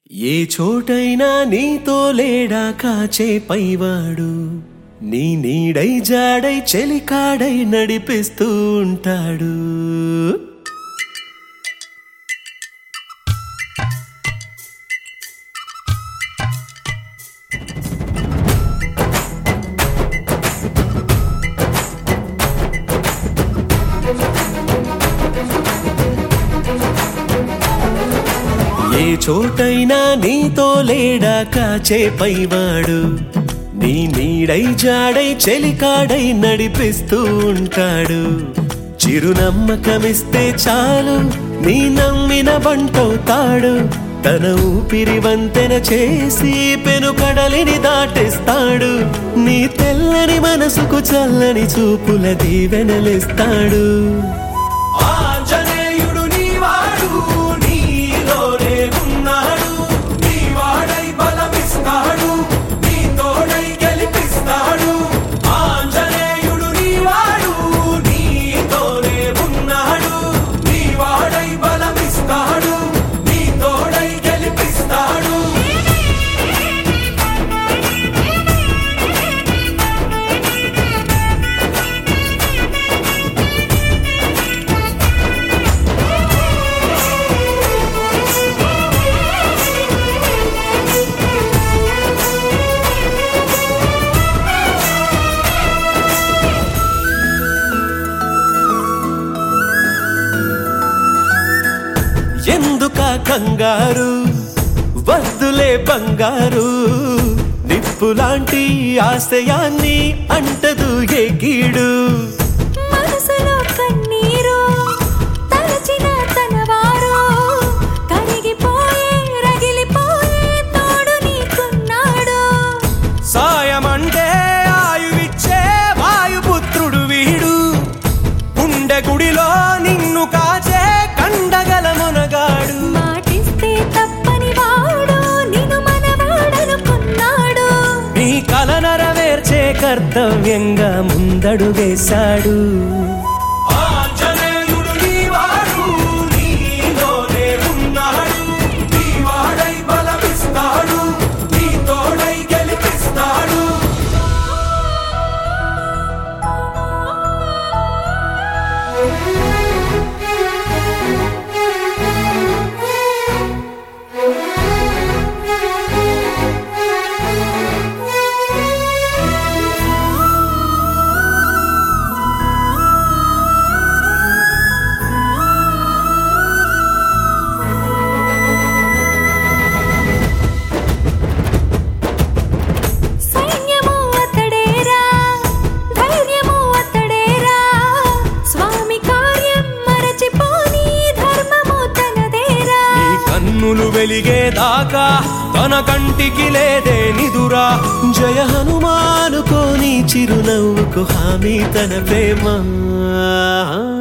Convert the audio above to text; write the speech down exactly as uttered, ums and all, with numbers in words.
ఏ చోటైనా నీతో లేడా కాచే పైవాడు, నీ నీడై జాడై చెలికాడై నడిపిస్తూ ఉంటాడు. ఏ చోటైనా నీతో లేడా కాచే పైవాడు, నీ నీడై జాడై చెలికాడై నడిపిస్తూ ఉంటాడు. చిరునమ్మకమిస్తే చాలు నీ నమ్మిన బంటవుతాడు. తన ఊపిరి వంతెన చేసి పెను కడలిని దాటిస్తాడు. నీ తెల్లని మనసుకు చల్లని చూపుల దీవెనలిస్తాడు. ఎందుకా కంగారు, వద్దులే బంగారు, నిప్పులాంటి ఆశయాన్ని అంటదు ఏ గీడు. మనసులో కన్నీరు తలచిన తనవారు, కరిగిపోయే రగిలిపోయే తోడు నీకున్నాడు. సాయమంటే ఆయువిచ్చే వాయుపుత్రుడు వీడు, గుండె గుడిలో నిన్ను కాచే కండగల మునగాడు. మాటిస్తే తప్పని వాడు నిన్ను మనవాడనుకున్నాడు. నీ కల నెరవేర్చే కర్తవ్యంగా ముందడుగేశాడు. కన్నులు వెలిగేదాకా తన కంటికి లేదే నిదురా. జయ హనుమానుకోని చిరునవ్వుకు హామీ తన ప్రేమ.